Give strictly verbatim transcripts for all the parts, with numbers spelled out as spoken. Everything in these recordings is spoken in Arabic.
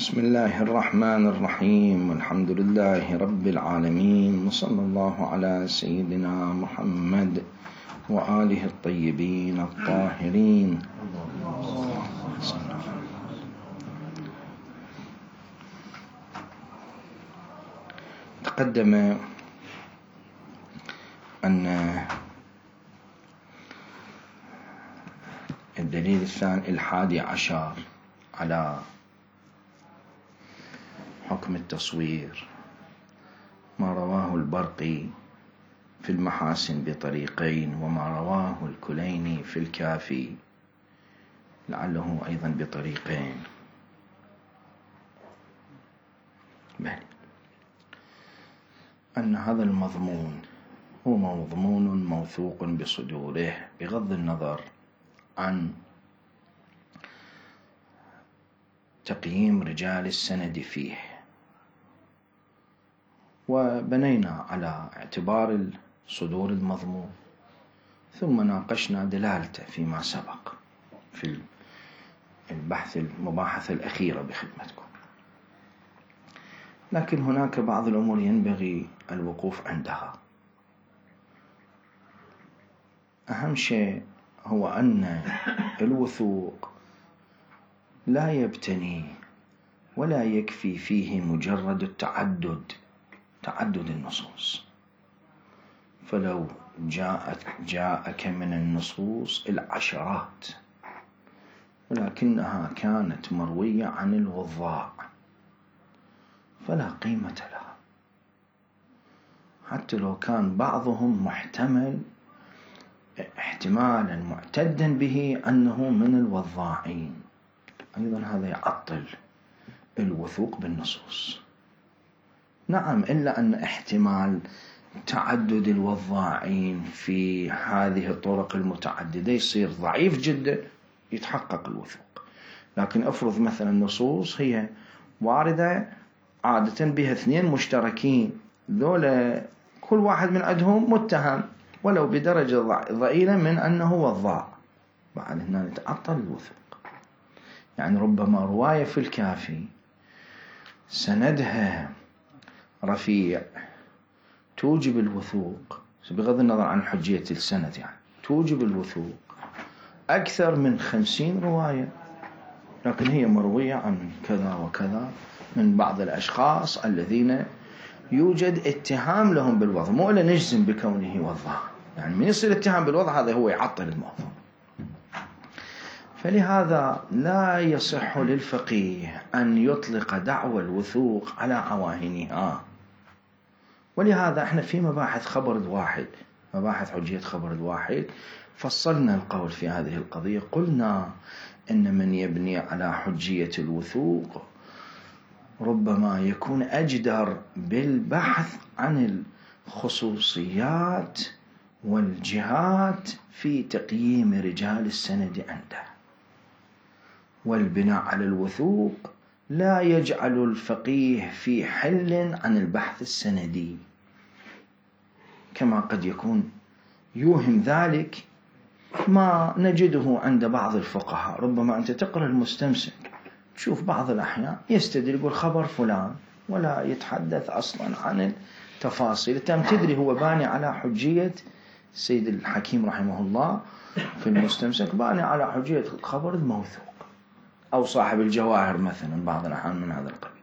بسم الله الرحمن الرحيم، والحمد لله رب العالمين، وصلى الله على سيدنا محمد وآله الطيبين الطاهرين. تقدم أن الدليل الثاني الحادي عشر على حكم التصوير ما رواه البرقي في المحاسن بطريقين، وما رواه الكليني في الكافي لعله أيضا بطريقين. بل أن هذا المضمون هو مضمون موثوق بصدوره بغض النظر عن تقييم رجال السند فيه، وبنينا على اعتبار صدور المضمون ثم ناقشنا دلالته فيما سبق في البحث المباحث الأخيرة بخدمتكم. لكن هناك بعض الأمور ينبغي الوقوف عندها. أهم شيء هو أن الوثوق لا يبتني ولا يكفي فيه مجرد التعدد تعدد النصوص، فلو جاءت جاءك من النصوص العشرات ولكنها كانت مروية عن الوضاع فلا قيمة لها، حتى لو كان بعضهم محتمل احتمالا معتدا به أنه من الوضاعين، أيضا هذا يعطل الوثوق بالنصوص. نعم، إلا أن احتمال تعدد الوضاعين في هذه الطرق المتعددة يصير ضعيف جدا يتحقق الوثوق. لكن أفرض مثلا نصوص هي واردة عادة بها اثنين مشتركين، ذولا كل واحد من عندهم متهم ولو بدرجة ضئيلة من أنه وضاع، بعد هنا نتعطل الوثوق. يعني ربما رواية في الكافي سندها رفيع توجب الوثوق بغض النظر عن حجية السند، يعني توجب الوثوق أكثر من خمسين رواية، لكن هي مروية عن كذا وكذا من بعض الأشخاص الذين يوجد اتهام لهم بالوضع، مو إلا نجزم بكونه وضع. يعني من يصير اتهام بالوضع هذا هو يعطل الموضوع. فلهذا لا يصح للفقيه أن يطلق دعوى الوثوق على عواهنها. ولهذا احنا في مباحث خبر الواحد، مباحث حجية خبر الواحد، فصلنا القول في هذه القضية. قلنا إن من يبني على حجية الوثوق ربما يكون أجدر بالبحث عن الخصوصيات والجهات في تقييم رجال السند عنده، والبناء على الوثوق لا يجعل الفقيه في حل عن البحث السندي، كما قد يكون يوهم ذلك ما نجده عند بعض الفقهاء. ربما أنت تقرأ المستمسك تشوف بعض الأحيان يستدل يقول خبر فلان ولا يتحدث أصلا عن التفاصيل. تم تدري هو باني على حجية سيد الحكيم رحمه الله في المستمسك، باني على حجية الخبر الموثوق، أو صاحب الجواهر مثلا بعض الأحيان من هذا القبيل.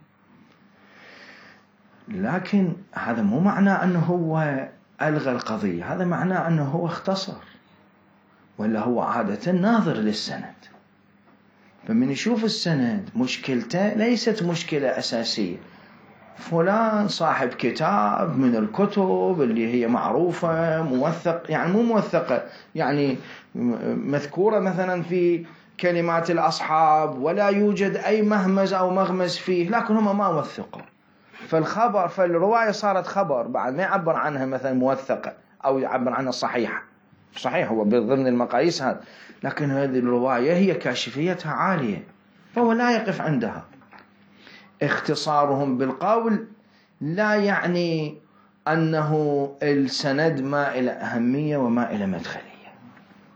لكن هذا مو معناه أنه هو ألغى القضية، هذا معناه أنه هو اختصر، ولا هو عادة ناظر للسند. فمن يشوف السند مشكلته ليست مشكلة أساسية، فلان صاحب كتاب من الكتب اللي هي معروفة موثق، يعني مو موثقة يعني مذكورة مثلا في كلمات الأصحاب ولا يوجد أي مهمز أو مغمز فيه، لكن هم ما وثقوا، فالخبر فالرواية صارت خبر بعد ما يعبر عنها مثلا موثقة أو يعبر عنها صحيحة. صحيح هو ضمن المقاييس هذا، لكن هذه الرواية هي كاشفيتها عالية فهو لا يقف عندها. اختصارهم بالقول لا يعني أنه السند ما إلى أهمية وما إلى مدخلية.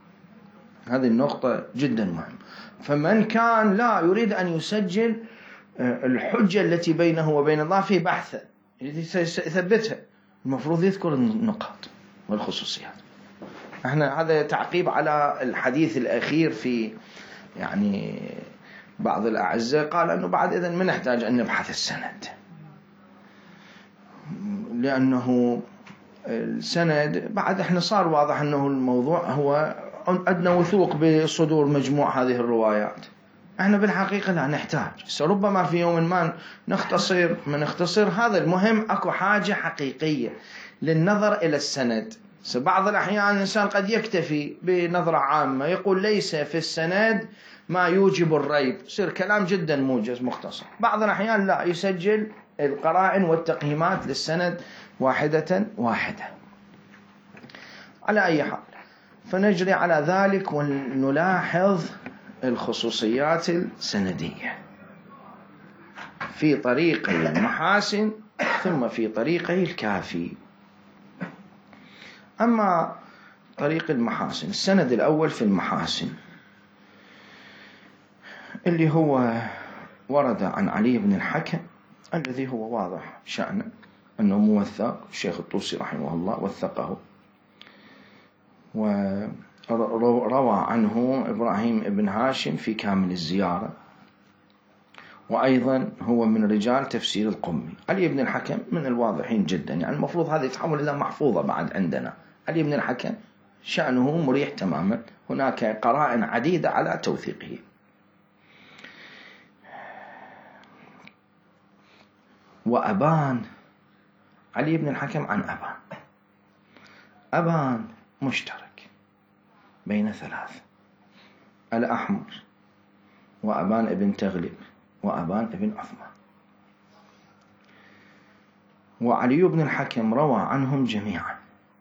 هذه النقطة جدا مهمة. فمن كان لا يريد أن يسجل الحجة التي بينه وبين الله في بحث يثبتها، المفروض يذكر النقاط والخصوصيات. احنا هذا تعقيب على الحديث الأخير في يعني بعض الأعزاء قال أنه بعد إذن ما نحتاج أن نبحث السند، لأنه السند بعد احنا صار واضح أنه الموضوع هو عندنا وثوق بصدور مجموع هذه الروايات. احنا بالحقيقة لا نحتاج، ربما في يوم ما نختصر من نختصر هذا. المهم اكو حاجة حقيقية للنظر إلى السند. بعض الأحيان الإنسان قد يكتفي بنظرة عامة يقول ليس في السند ما يوجب الريب، يصير كلام جدا موجز مختصر. بعض الأحيان لا، يسجل القرائن والتقييمات للسند واحدة واحدة. على أي حال فنجري على ذلك ونلاحظ الخصوصيات السندية في طريق المحاسن ثم في طريق الكافي. أما طريق المحاسن، السند الأول في المحاسن اللي هو ورد عن علي بن الحكم، الذي هو واضح شأنه أنه موثق، الشيخ الطوسي رحمه الله وثقه، وروى عنه إبراهيم بن هاشم في كامل الزيارة، وأيضا هو من رجال تفسير القمي. علي بن الحكم من الواضحين جدا، يعني المفروض هذا يتحول إلى محفوظة بعد عندنا. علي بن الحكم شأنه مريح تماما، هناك قرائن عديدة على توثيقه. وأبان، علي بن الحكم عن أبان، أبان مشترك بين ثلاث: الأحمر وأبان ابن تغلب وأبان ابن عثمان. وعلي بن الحكم روى عنهم جميعا،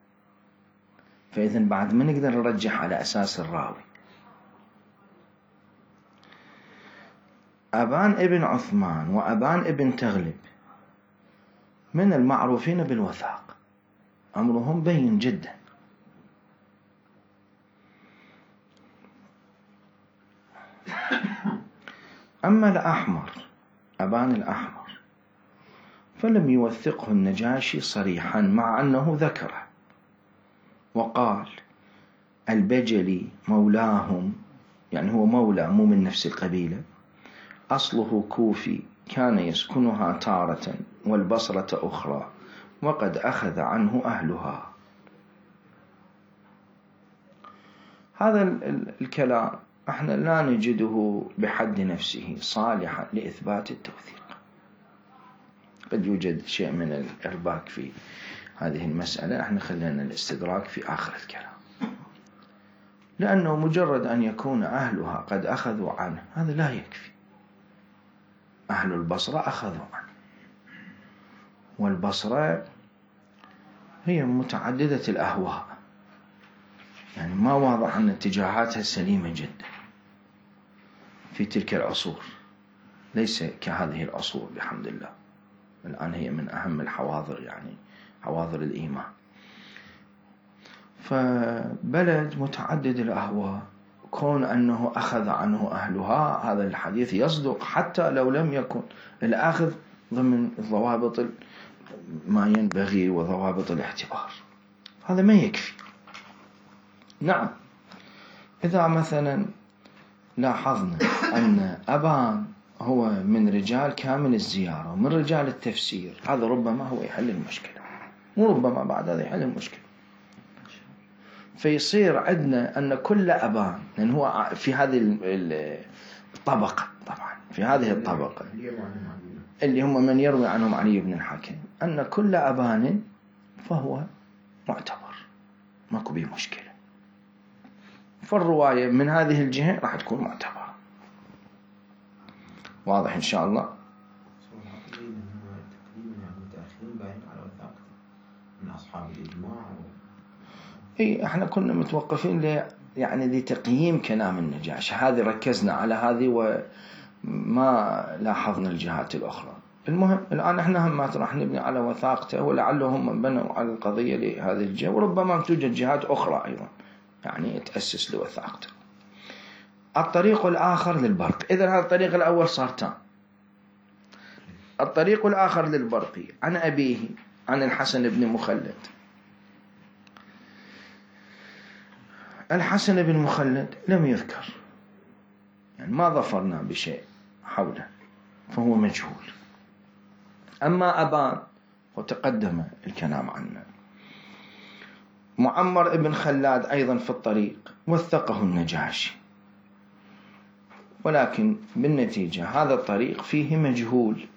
فإذن بعد ما نقدر نرجح على أساس الراوي. أبان ابن عثمان وأبان ابن تغلب من المعروفين بالوثاق، أمرهم بين جدا. أما الأحمر، أبان الأحمر، فلم يوثقه النجاشي صريحا مع أنه ذكره، وقال البجلي مولاهم، يعني هو مولى مو من نفس القبيلة، أصله كوفي كان يسكنها تارة والبصرة أخرى وقد أخذ عنه أهلها. هذا الكلام احنا لا نجده بحد نفسه صالحا لإثبات التوثيق، قد يوجد شيء من الإرباك في هذه المسألة، احنا خلينا الاستدراك في آخر الكلام. لأنه مجرد أن يكون أهلها قد أخذوا عنه هذا لا يكفي. أهل البصرة أخذوا عنه، والبصرة هي متعددة الأهواء، يعني ما واضح أن اتجاهاتها سليمة جدا في تلك العصور، ليس كهذه العصور بحمد الله. الآن هي من أهم الحواضر، يعني حواضر الإيمان. فبلد متعدد الأهواء، كون أنه أخذ عنه أهلها هذا الحديث يصدق حتى لو لم يكن الأخذ ضمن ضوابط ما ينبغي وضوابط الاعتبار، هذا ما يكفي. نعم، إذا مثلا لاحظنا أن أبان هو من رجال كامل الزيارة ومن رجال التفسير، هذا ربما هو يحل المشكلة، مو ربما بعد هذا يحل المشكلة. فيصير عندنا أن كل أبان، لأن هو في هذه الطبقة، طبعا في هذه الطبقة اللي هم من يروي عنهم علي بن الحكم، أن كل أبان فهو معتبر، ماكو به مشكلة، فالرواية من هذه الجهة راح تكون معتبرة. واضح إن شاء الله؟ من أصحاب الإجماع إيه، إحنا كنا متوقفين ل يعني لتقييم كلام النجاش، هذه ركزنا على هذه وما لاحظنا الجهات الأخرى. المهم الآن إحنا هم راح نبني على وثاقته، ولعلهم بنوا على القضية لهذه الجهة، وربما توجد جهات أخرى أيضا يعني تأسس لوثاقته. الطريق الآخر للبرق، إذا هذا الطريق الأول صار تام، الطريق الآخر للبرقي عن أبيه عن الحسن بن مخلد. الحسن بن مخلد لم يذكر، يعني ما ظفرنا بشيء حوله، فهو مجهول. أما أبان وتقدم الكلام عنه. معمر بن خلاد أيضا في الطريق وثقه النجاشي، ولكن بالنتيجة هذا الطريق فيه مجهول،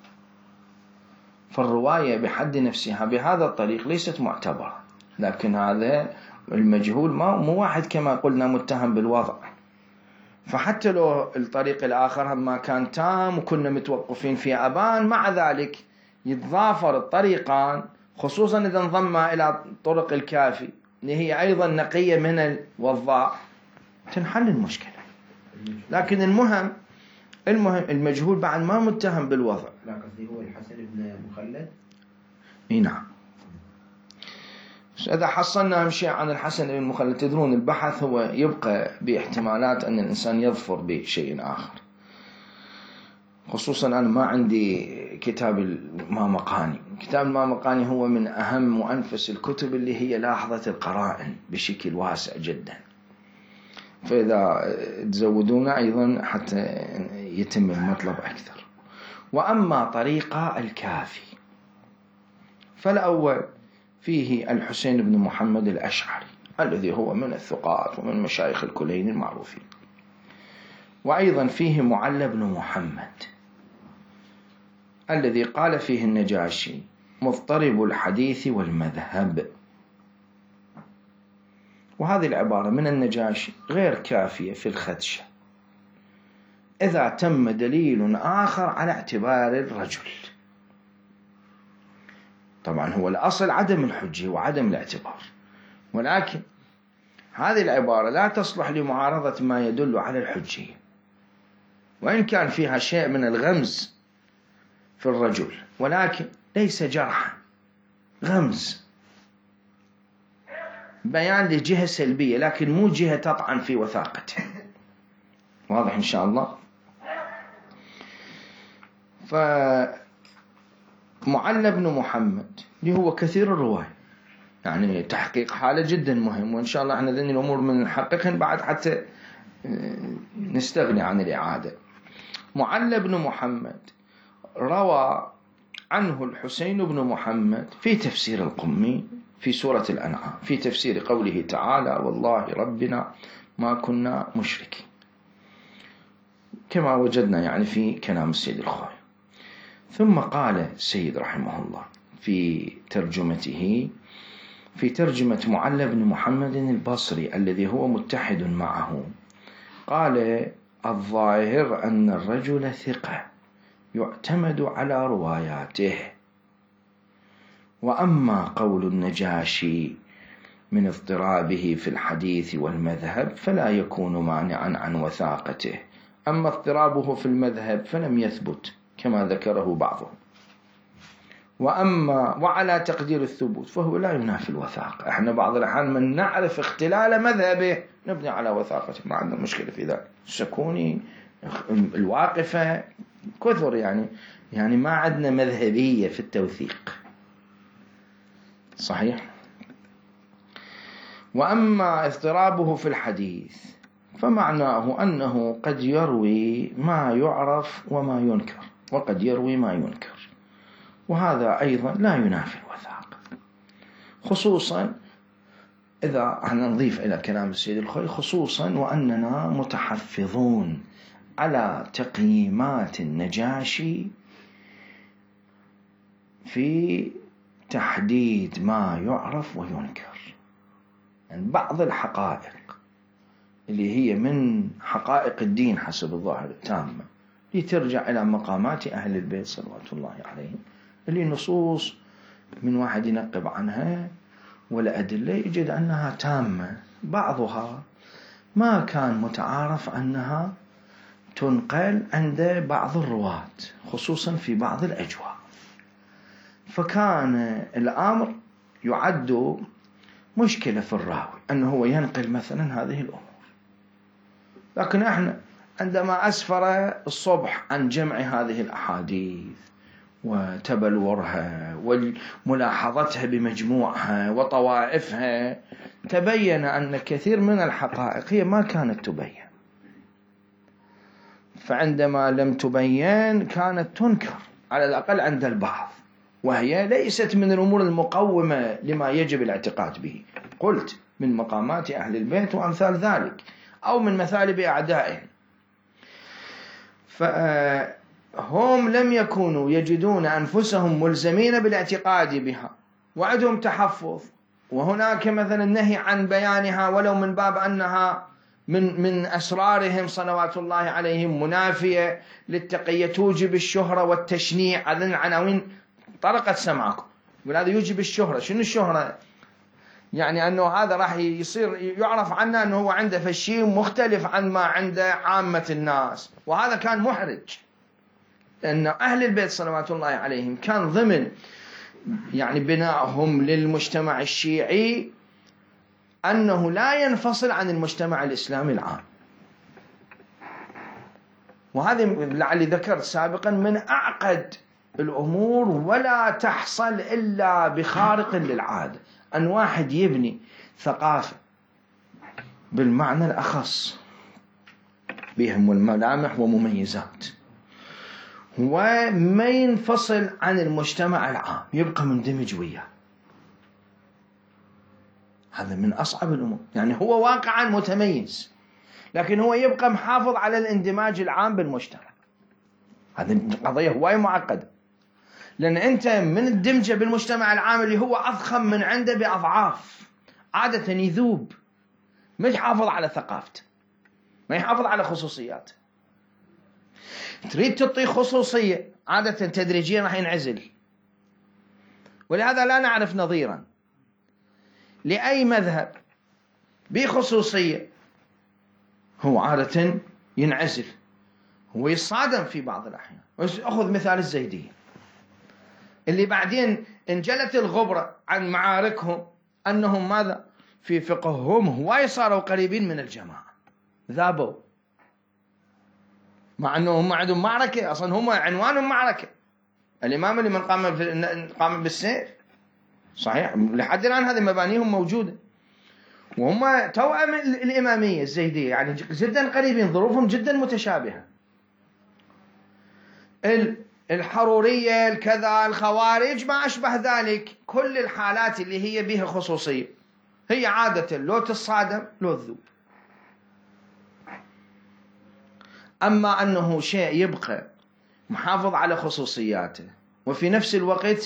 فالرواية بحد نفسها بهذا الطريق ليست معتبرة. لكن هذا المجهول ما مو واحد كما قلنا متهم بالوضع، فحتى لو الطريق الآخر ما كان تام وكنا متوقفين في أبان، مع ذلك يتضافر الطريقان، خصوصا إذا انضم إلى طرق الكافي اللي هي أيضا نقية من الوضاع، تنحل المشكلة. لكن المهم المهم المجهول بعد ما متهم بالوضع. لا قصدي هو الحسن بن مخلد. اي نعم. إذا حصلنا شيء عن الحسن بن مخلد، تدرون البحث هو يبقى باحتمالات أن الإنسان يظفر بشيء آخر، خصوصا أنا ما عندي كتاب المامقاني. كتاب المامقاني هو من أهم وأنفس الكتب اللي هي لاحظت القرائن بشكل واسع جدا، فإذا تزودونا أيضا حتى يتم المطلب أكثر. وأما طريقة الكافي فالأول فيه الحسين بن محمد الأشعري الذي هو من الثقات ومن مشايخ الكلين المعروفين، وأيضا فيه معل بن محمد الذي قال فيه النجاشي مضطرب الحديث والمذهب، وهذه العبارة من النجاشي غير كافية في الخدشة إذا تم دليل آخر على اعتبار الرجل. طبعا هو الأصل عدم الحجة وعدم الاعتبار، ولكن هذه العبارة لا تصلح لمعارضة ما يدل على الحجية، وإن كان فيها شيء من الغمز في الرجل، ولكن ليس جرحا، غمز بيان لجهة سلبية، لكن مو جهة تطعن في وثاقته. واضح إن شاء الله. فمعل بن محمد اللي هو كثير الرواية، يعني تحقيق حالة جدا مهم، وإن شاء الله احنا ذني الأمور من نحققهن بعد حتى نستغني عن الإعادة. معل بن محمد روى عنه الحسين بن محمد في تفسير القمي في سورة الأنعام، في تفسير قوله تعالى والله ربنا ما كنا مشركين، كما وجدنا يعني في كلام السيد الخوي. ثم قال السيد رحمه الله في ترجمته، في ترجمة معل بن محمد البصري الذي هو متحد معه، قال الظاهر أن الرجل ثقة يعتمد على رواياته، وأما قول النجاشي من اضطرابه في الحديث والمذهب فلا يكون مانعا عن وثاقته، أما اضطرابه في المذهب فلم يثبت كما ذكره بعضهم، وأما وعلى تقدير الثبوت فهو لا ينافي الوثاقة. احنا بعض الأحيان من نعرف اختلال مذهبه نبني على وثاقته، ما عندنا مشكلة في ذلك. السكوني، الواقفة، كثر يعني يعني ما عندنا مذهبية في التوثيق، صحيح. وأما اضطرابه في الحديث فمعناه أنه قد يروي ما يعرف وما ينكر، وقد يروي ما ينكر، وهذا أيضا لا ينافي الوثاقة، خصوصا إذا احنا نضيف إلى كلام السيد الخوي، خصوصا وأننا متحفظون على تقييمات النجاشي في تحديد ما يعرف وينكر. يعني بعض الحقائق اللي هي من حقائق الدين حسب الظاهر التامة لترجع إلى مقامات أهل البيت صلوات الله عليهم، اللي نصوص من واحد ينقب عنها ولا أدلة يجد أنها تامة، بعضها ما كان متعارف أنها تنقل عند بعض الرواة خصوصا في بعض الأجواء، فكان الأمر يعد مشكلة في الراوي أنه هو ينقل مثلا هذه الأمور. لكن احنا عندما أسفر الصبح عن جمع هذه الأحاديث وتبلورها وملاحظتها بمجموعها وطوائفها، تبين أن كثير من الحقائق هي ما كانت تبين، فعندما لم تبين كانت تنكر على الأقل عند البعض، وهي ليست من الأمور المقومة لما يجب الاعتقاد به، قلت من مقامات أهل البيت وأمثال ذلك، أو من مثالب أعدائهم. فهم لم يكونوا يجدون أنفسهم ملزمين بالاعتقاد بها، وعندهم تحفظ، وهناك مثلا النهي عن بيانها ولو من باب أنها من من أسرارهم صلوات الله عليهم منافية للتقية، توجب الشهرة والتشنيع. هذه العناوين طرقت سمعكم، وهذا يوجب الشهرة. شنو الشهرة؟ يعني أنه هذا راح يصير يعرف عنه أنه هو عنده فشي مختلف عن ما عنده عامة الناس، وهذا كان محرج، لأن أهل البيت صلوات الله عليهم كان ضمن يعني بنائهم للمجتمع الشيعي أنه لا ينفصل عن المجتمع الإسلامي العام. وهذه لعلي ذكرت سابقا من أعقد الأمور، ولا تحصل إلا بخارق للعادة، أن واحد يبني ثقافة بالمعنى الأخص بهم الملامح ومميزات، وما ينفصل عن المجتمع العام، يبقى مندمج وياه. هذا من أصعب الأمور، يعني هو واقعا متميز لكن هو يبقى محافظ على الاندماج العام بالمجتمع. هذه قضية هواية معقدة، لأن أنت من الدمجة بالمجتمع العام اللي هو أضخم من عنده بأضعاف، عادة يذوب، ما يحافظ على ثقافته، ما يحافظ على خصوصياته. تريد تعطيه خصوصية، عادة تدريجيا راح ينعزل. ولهذا لا نعرف نظيرا لأي مذهب بخصوصية، هو عادة ينعزل، هو يصادم في بعض الأحيان. أخذ مثال الزيدية اللي بعدين انجلت الغبرة عن معاركهم أنهم ماذا في فقههم هواي صاروا قريبين من الجماعة، ذابوا، مع أنهم ما عندهم معركة أصلا، هم عنوانهم معركة. الإمام اللي من قام قام بالسيف صحيح، لحد الآن هذه مبانيهم موجودة، وهم توأم الإمامية الزيدية، يعني جدا قريبين، ظروفهم جدا متشابهة. الحرورية، الكذا، الخوارج، ما أشبه ذلك، كل الحالات اللي هي بها خصوصية هي عادة لو تصادم لو تذوب. أما أنه شيء يبقى محافظ على خصوصياته وفي نفس الوقت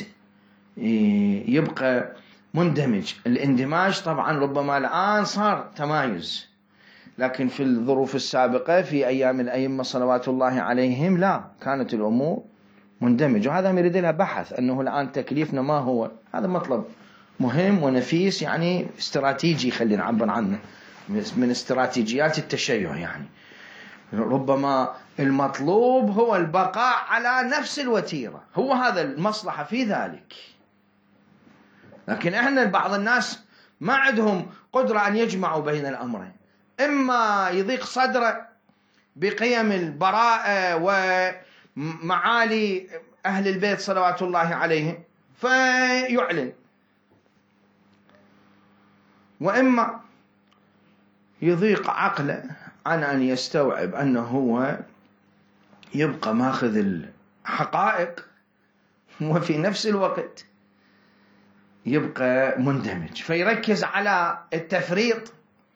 يبقى مندمج، الاندماج طبعا ربما الآن صار تمايز، لكن في الظروف السابقة في أيام الأئمة صلوات الله عليهم لا، كانت الأمور مندمجة. وهذا يريد لها بحث، أنه الآن تكليفنا ما هو، هذا مطلب مهم ونفيس، يعني استراتيجي خلينا نعبر عنه، من استراتيجيات التشيع. يعني ربما المطلوب هو البقاء على نفس الوتيرة، هو هذا المصلحة في ذلك. لكن احنا بعض الناس ما عندهم قدرة أن يجمعوا بين الأمرين، إما يضيق صدره بقيم البراءة ومعالي أهل البيت صلوات الله عليهم فيعلن، وإما يضيق عقله عن أن يستوعب أنه هو يبقى ماخذ الحقائق وفي نفس الوقت يبقى مندمج، فيركز على التفريط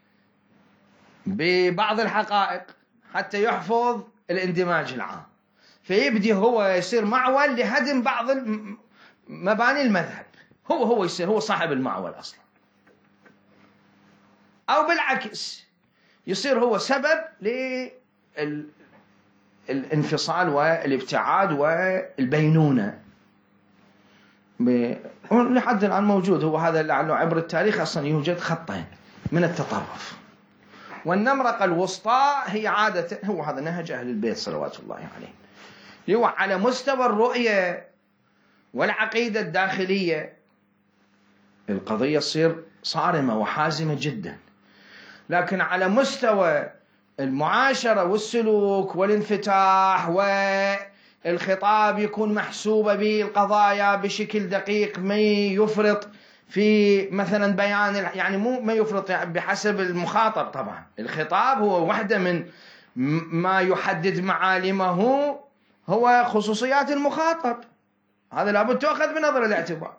ببعض الحقائق حتى يحفظ الاندماج العام، فيبدي هو يصير معول لهدم بعض مباني المذهب، هو هو يصير هو صاحب المعول أصلا، أو بالعكس يصير هو سبب للانفصال والابتعاد والبينونة. لحد الآن موجود، هو هذا لعله عبر التاريخ أصلا يوجد خطين من التطرف، والنمرقة الوسطى هي عادة هو هذا نهج أهل البيت صلوات الله عليه، هو على مستوى الرؤية والعقيدة الداخلية القضية تصير صارمة وحازمة جدا، لكن على مستوى المعاشرة والسلوك والانفتاح الخطاب يكون محسوب بالقضايا بشكل دقيق، ما يفرط في مثلا بيان، يعني مو ما يفرط يعني بحسب المخاطب. طبعا الخطاب هو واحدة من ما يحدد معالمه، هو خصوصيات المخاطب، هذا لابد تأخذ بنظر الاعتبار.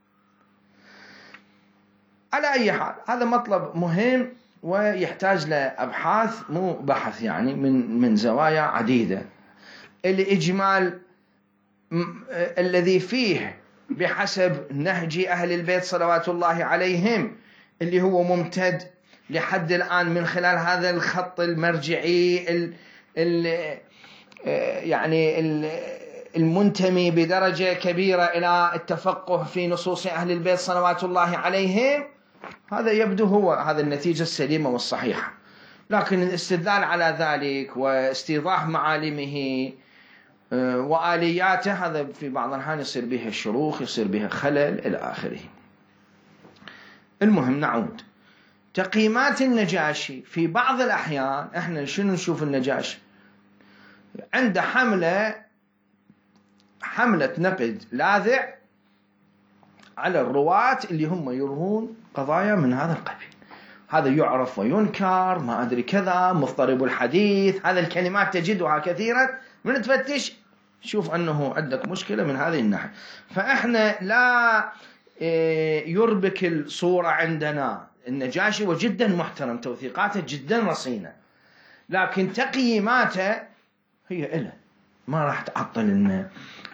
على أي حال هذا مطلب مهم ويحتاج لأبحاث، مو بحث يعني من من زوايا عديدة. الإجمال الذي فيه بحسب نهج أهل البيت صلوات الله عليهم، اللي هو ممتد لحد الآن من خلال هذا الخط المرجعي ال ال يعني ال المنتمي بدرجة كبيرة إلى التفقه في نصوص أهل البيت صلوات الله عليهم، هذا يبدو هو هذا النتيجة السليمة والصحيحة. لكن الاستدلال على ذلك واستيضاح معالمه وآلياته، هذا في بعض الأحيان يصير بها شروخ، يصير بها خلل إلى آخره. المهم نعود تقييمات النجاشي. في بعض الأحيان إحنا شنو نشوف النجاشي عنده حملة حملة نقد لاذع على الرواة اللي هم يروون قضايا من هذا القبيل، هذا يعرف وينكر، ما أدري كذا، مضطرب الحديث، هذا الكلمات تجدها كثيرا. من تفتش شوف أنه عندك مشكلة من هذه الناحية. فإحنا لا يربك الصورة عندنا. النجاشي وجدا محترم، توثيقاته جدا رصينة، لكن تقييماته هي إله ما راح تعطل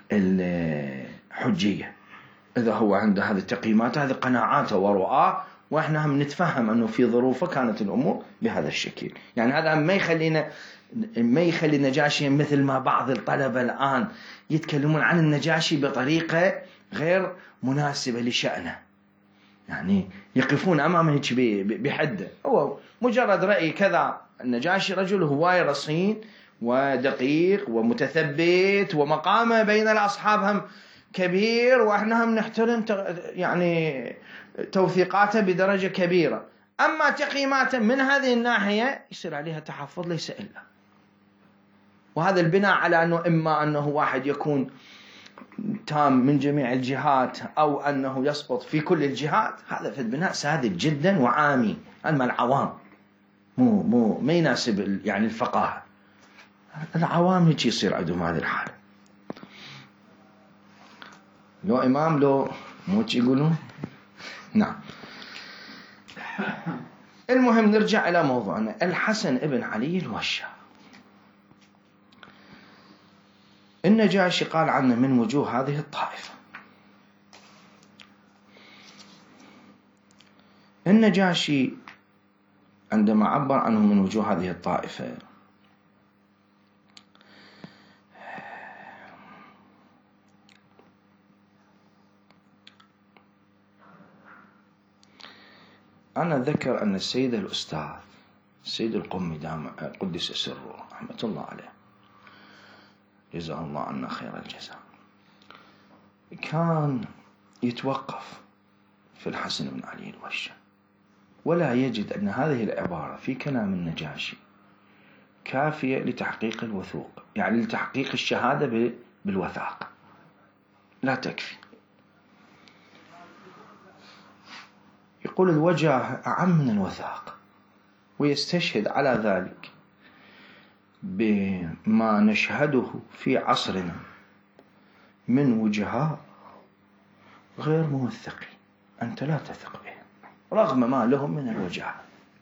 الحجية. إذا هو عنده هذه التقييمات، هذه قناعاته ورؤاه، وإحنا هم نتفهم أنه في ظروفه كانت الأمور بهذا الشكل. يعني هذا ما يخلينا ما يخلي النجاشي مثل ما بعض الطلبة الآن يتكلمون عن النجاشي بطريقة غير مناسبة لشأنه، يعني يقفون أمامه بحده. هو مجرد رأي كذا. النجاشي رجل هواي رصين ودقيق ومتثبت، ومقامه بين الأصحاب هم كبير، وإحنا هم نحترم يعني توثيقاته بدرجة كبيرة. أما تقييماته من هذه الناحية يصير عليها تحفظ ليس إلا، وهذا البناء على أنه إما أنه واحد يكون تام من جميع الجهات أو أنه يسقط في كل الجهات، هذا في البناء ساذج جدا وعامي. أما العوام مو مو ما يناسب يعني الفقاهة. العوام هيك يصير عندهم هذه الحالة، لو إمام لو موت يقولون. نعم. المهم نرجع إلى موضوعنا. الحسن ابن علي الوشا، النجاشي قال عنه من وجوه هذه الطائفة. النجاشي عندما عبر عنه من وجوه هذه الطائفة أنا ذكر أن السيد الأستاذ السيد القمي دام قدس سره رحمة الله عليه جزاه الله عنا خير الجزاء، كان يتوقف في الحسن بن علي الوشا، ولا يجد أن هذه العبارة في كلام النجاشي كافية لتحقيق الوثوق، يعني لتحقيق الشهادة بالوثاقة، لا تكفي. يقول الوجه أعم من الوثاق، ويستشهد على ذلك بما نشهده في عصرنا من وجهاء غير موثقين أنت لا تثق بهم رغم ما لهم من الوجهاء.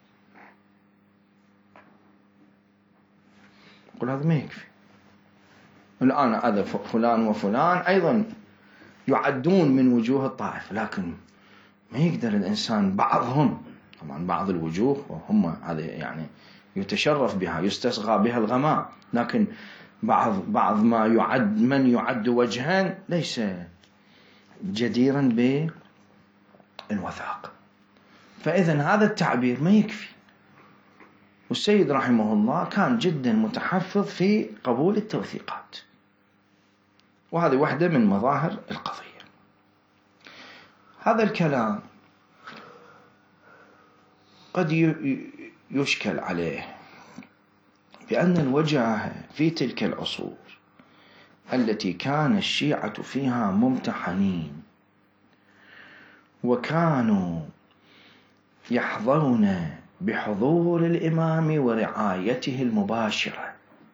يقول هذا ما يكفي. الآن هذا فلان وفلان أيضا يعدون من وجوه الطائف، لكن ما يقدر الإنسان بعضهم، طبعا بعض الوجوه وهم هذا يعني يتشرف بها يستصغى بها الغماء، لكن بعض بعض ما يعد من يعد وجها ليس جديرا بالوثاق. فإذا هذا التعبير ما يكفي. والسيد رحمه الله كان جدا متحفظ في قبول التوثيقات، وهذه واحدة من مظاهر القضية. هذا الكلام قد يشكل عليه بأن الوجه في تلك العصور التي كان الشيعة فيها ممتحنين، وكانوا يحظون بحضور الإمام ورعايته المباشرة.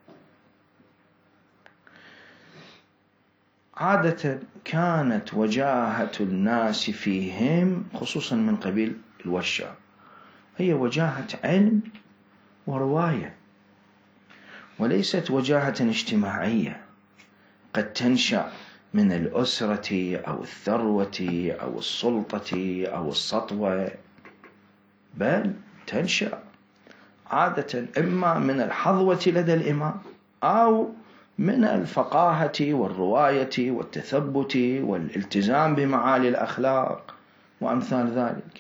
عادة كانت وجاهة الناس فيهم خصوصا من قبيل الوشة هي وجاهة علم ورواية، وليست وجاهة اجتماعية قد تنشأ من الأسرة أو الثروة أو السلطة أو السطوة، بل تنشأ عادة إما من الحظوة لدى الإمام أو من الفقاهة والرواية والتثبت والالتزام بمعالي الأخلاق وأمثال ذلك.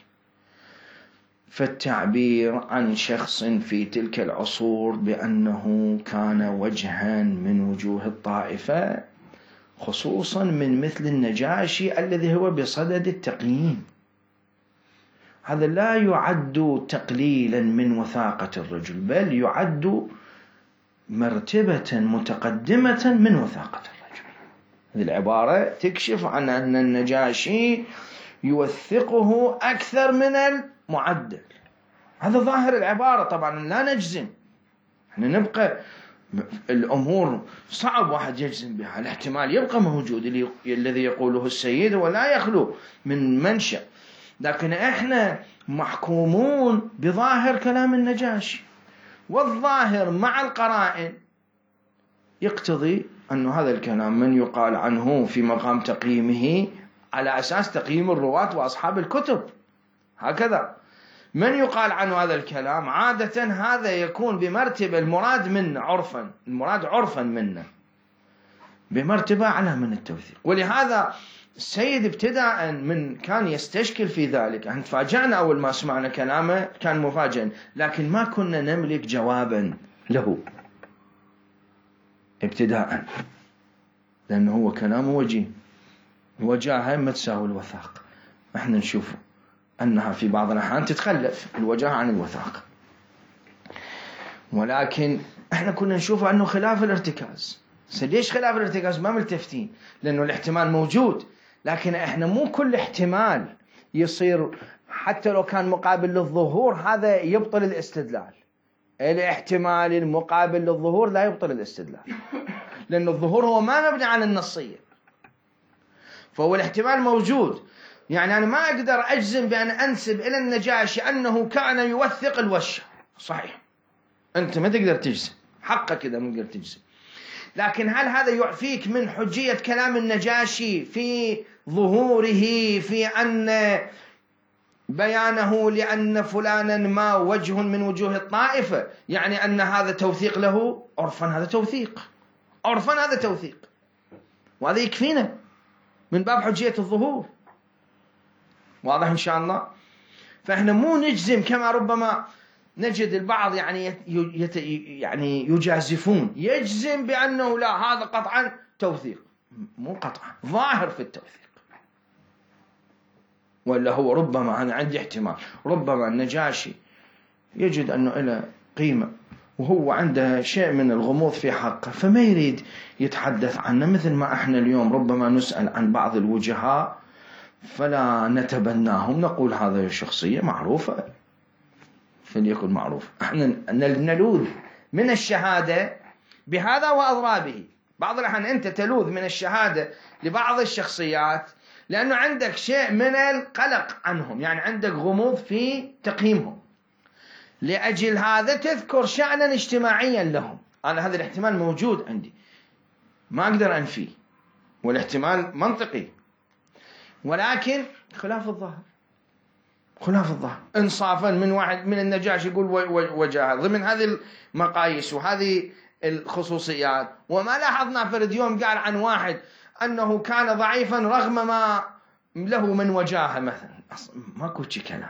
فالتعبير عن شخص في تلك العصور بأنه كان وجها من وجوه الطائفة، خصوصا من مثل النجاشي الذي هو بصدد التقييم، هذا لا يعد تقليلا من وثاقة الرجل، بل يعد مرتبة متقدمة من وثاقة الرجل. هذه العبارة تكشف عن أن النجاشي يوثقه أكثر من المعدل. هذا ظاهر العبارة، طبعا لا نجزم، احنا نبقى الأمور صعب واحد يجزم بها، الاحتمال يبقى موجود الذي يقوله السيد ولا يخلو من منشأ، لكن احنا محكومون بظاهر كلام النجاشي، والظاهر مع القرائن يقتضي أن هذا الكلام من يقال عنه في مقام تقييمه على أساس تقييم الرواة وأصحاب الكتب، هكذا من يقال عنه هذا الكلام عادة هذا يكون بمرتبة المراد منه عرفا، المراد عرفا منه بمرتبة أعلى من التوثيق. ولهذا السيد ابتداء من كان يستشكل في ذلك، احنا تفاجأنا أول ما سمعنا كلامه، كان مفاجئا، لكن ما كنا نملك جوابا له ابتداء، لأنه هو كلامه وجيه، وجاهه ما تساوي الوثاق. احنا نشوف أنها في بعض الأحيان تتخلف الوجاهة عن الوثاق، ولكن احنا كنا نشوف أنه خلاف الارتكاز. ليش خلاف الارتكاز؟ ما ملتفتين، لأنه الاحتمال موجود، لكن احنا مو كل احتمال يصير حتى لو كان مقابل للظهور هذا يبطل الاستدلال. الاحتمال المقابل للظهور لا يبطل الاستدلال، لأن الظهور هو ما مبني على النصية، فهو الاحتمال موجود. يعني أنا ما أقدر أجزم بأن أنسب إلى النجاشي أنه كان يوثق الوشة، صحيح أنت ما تقدر تجزم، حقك كذا ما تقدر تجزم، لكن هل هذا يعفيك من حجية كلام النجاشي في ظهوره في أن بيانه لأن فلانا ما وجه من وجوه الطائفة، يعني أن هذا توثيق له عرفا؟ هذا توثيق عرفا، هذا توثيق، وهذا يكفينا من باب حجية الظهور. واضح إن شاء الله؟ فإحنا مو نجزم كما ربما نجد البعض يعني يت يعني يجازفون، يجزم بأنه لا هذا قطعا توثيق، مو قطعا، ظاهر في التوثيق، ولا هو ربما أنا عندي احتمال ربما النجاشي يجد أنه له قيمة وهو عنده شيء من الغموض في حقه فما يريد يتحدث عنه، مثل ما احنا اليوم ربما نسأل عن بعض الوجهاء فلا نتبناهم، نقول هذا شخصية معروفة فليكن معروف. احنا نلوذ من الشهادة بهذا وأضرابه. بعض الأحيان أنت تلوذ من الشهادة لبعض الشخصيات لأنه عندك شيء من القلق عنهم، يعني عندك غموض في تقييمهم، لأجل هذا تذكر شأنا اجتماعيا لهم. أنا هذا الاحتمال موجود عندي ما أقدر أنفيه، والاحتمال منطقي، ولكن خلاف الظاهر، خلاف الظاهر انصافا من واحد من النجاشي يقول وجاهه ضمن هذه المقاييس وهذه الخصوصيات. وما لاحظنا فرد يوم قال عن واحد أنه كان ضعيفا رغم ما له من وجاهه مثلا، ما كوتشي كلام.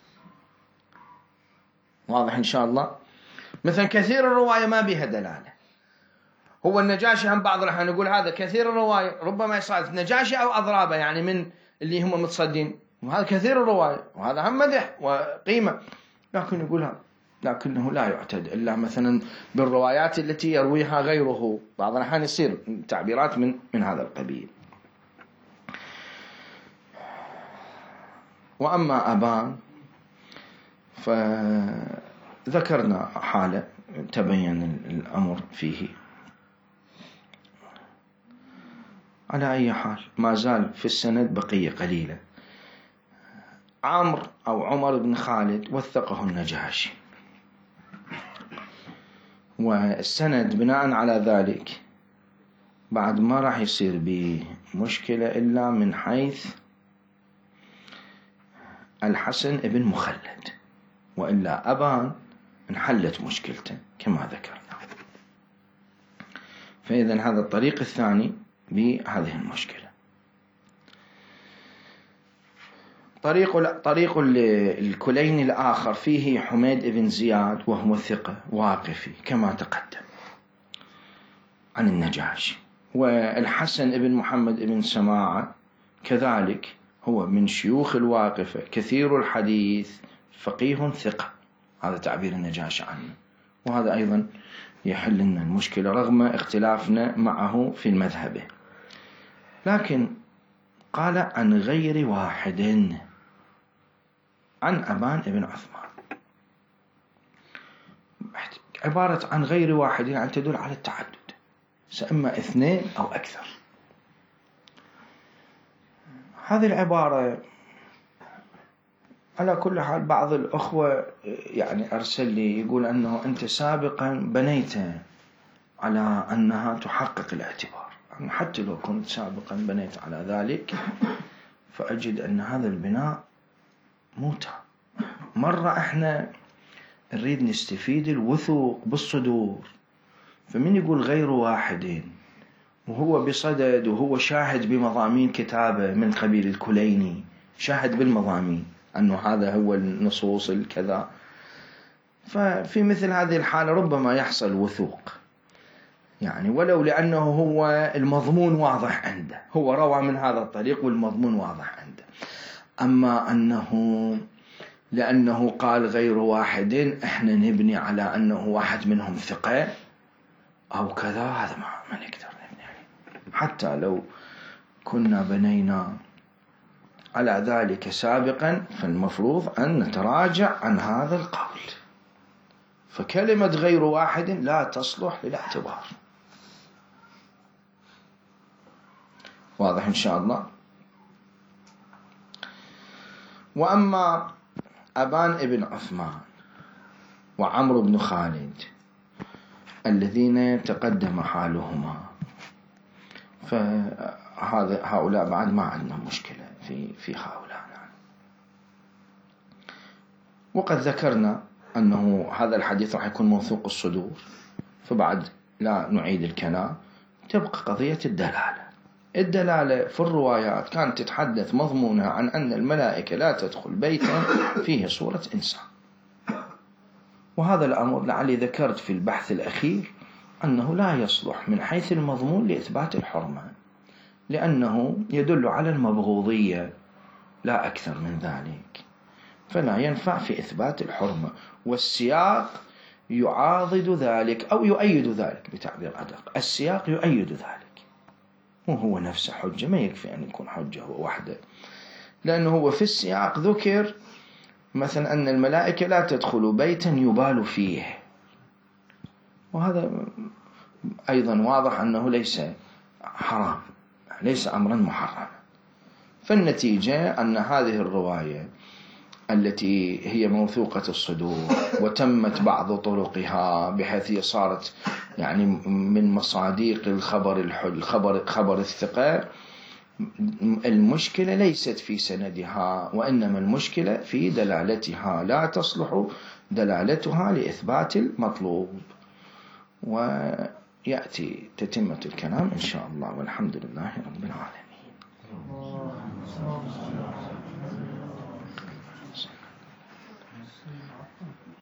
واضح إن شاء الله؟ مثلا كثير الرواية ما بها دلالة، هو النجاشي هم بعض الأحيان يقول هذا كثير الرواية، ربما يصادف نجاشي أو أضرابه يعني من اللي هم متصدين، وهذا كثير الرواية وهذا هم مدح وقيمة، لكن يقول هذا لكنه لا يعتد إلا مثلا بالروايات التي يرويها غيره. بعض الأحيان يصير تعبيرات من من هذا القبيل. وأما أبان فذكرنا حالة تبين الأمر فيه. على أي حال ما زال في السند بقية قليلة. عمرو أو عمر بن خالد وثقه النجاشي، والسند بناء على ذلك بعد ما راح يصير بمشكلة إلا من حيث الحسن بن مخلد، وإلا أبان انحلت مشكلته كما ذكرنا. فإذن هذا الطريق الثاني بهذه المشكلة. طريق طريق الكلين الآخر فيه حميد بن زياد وهو ثقة واقفي كما تقدم عن النجاشي، والحسن بن محمد بن سماعة كذلك هو من شيوخ الواقفة كثير الحديث فقيه ثقة، هذا تعبير النجاشي عنه. وهذا أيضا يحل لنا المشكلة رغم اختلافنا معه في المذهب. لكن قال عن غير واحد عن أبان بن عثمان. عبارة عن غير واحد يعني تدل على التعدد، سإما اثنين أو أكثر. هذه العبارة على كل حال بعض الأخوة يعني أرسل لي يقول أنه أنت سابقا بنيت على أنها تحقق الاعتبار. يعني حتى لو كنت سابقا بنيت على ذلك فأجد أن هذا البناء موتى. مرة إحنا نريد نستفيد الوثوق بالصدور، فمن يقول غير واحد وهو بصدد وهو شاهد بمضامين كتابه من قبيل الكليني، شاهد بالمضامين أنه هذا هو النصوص الكذا، ففي مثل هذه الحالة ربما يحصل وثوق، يعني ولو لأنه هو المضمون واضح عنده، هو روى من هذا الطريق والمضمون واضح عنده. أما أنه لأنه قال غير واحد إحنا نبني على أنه واحد منهم ثقة أو كذا، هذا ما ما نقدر نبني عليه. حتى لو كنا بنينا على ذلك سابقا فالمفروض أن نتراجع عن هذا القول، فكلمة غير واحد لا تصلح للاعتبار. واضح إن شاء الله. وأما أبان ابن عثمان وعمرو بن خالد الذين تقدم حالهما، فهذا هؤلاء بعد ما عندنا مشكلة في في هؤلاء. وقد ذكرنا أنه هذا الحديث راح يكون موثوق الصدور، فبعد لا نعيد الكلام. تبقى قضية الدلالة. الدلالة في الروايات كانت تتحدث مضمونها عن أن الملائكة لا تدخل بيتا فيه صورة إنسان، وهذا الأمر لعلي ذكرت في البحث الأخير أنه لا يصلح من حيث المضمون لإثبات الحرمة، لأنه يدل على المبغوضية لا أكثر من ذلك، فلا ينفع في إثبات الحرمة. والسياق يعاضد ذلك أو يؤيد ذلك بتعبير أدق، السياق يؤيد ذلك، وهو نفسه حجة، ما يكفي أن يكون حجة هو وحده، لأنه هو في السياق ذكر مثلا أن الملائكة لا تدخل بيتا يبال فيه، وهذا أيضا واضح أنه ليس حرام، ليس أمرا محرما. فالنتيجة أن هذه الرواية التي هي موثوقة الصدور وتمت بعض طرقها بحيث هي صارت يعني من مصاديق الخبر الخبر خبر الثقة، المشكلة ليست في سندها وإنما المشكلة في دلالتها، لا تصلح دلالتها لإثبات المطلوب. ويأتي تتمة الكلام إن شاء الله، والحمد لله رب العالمين.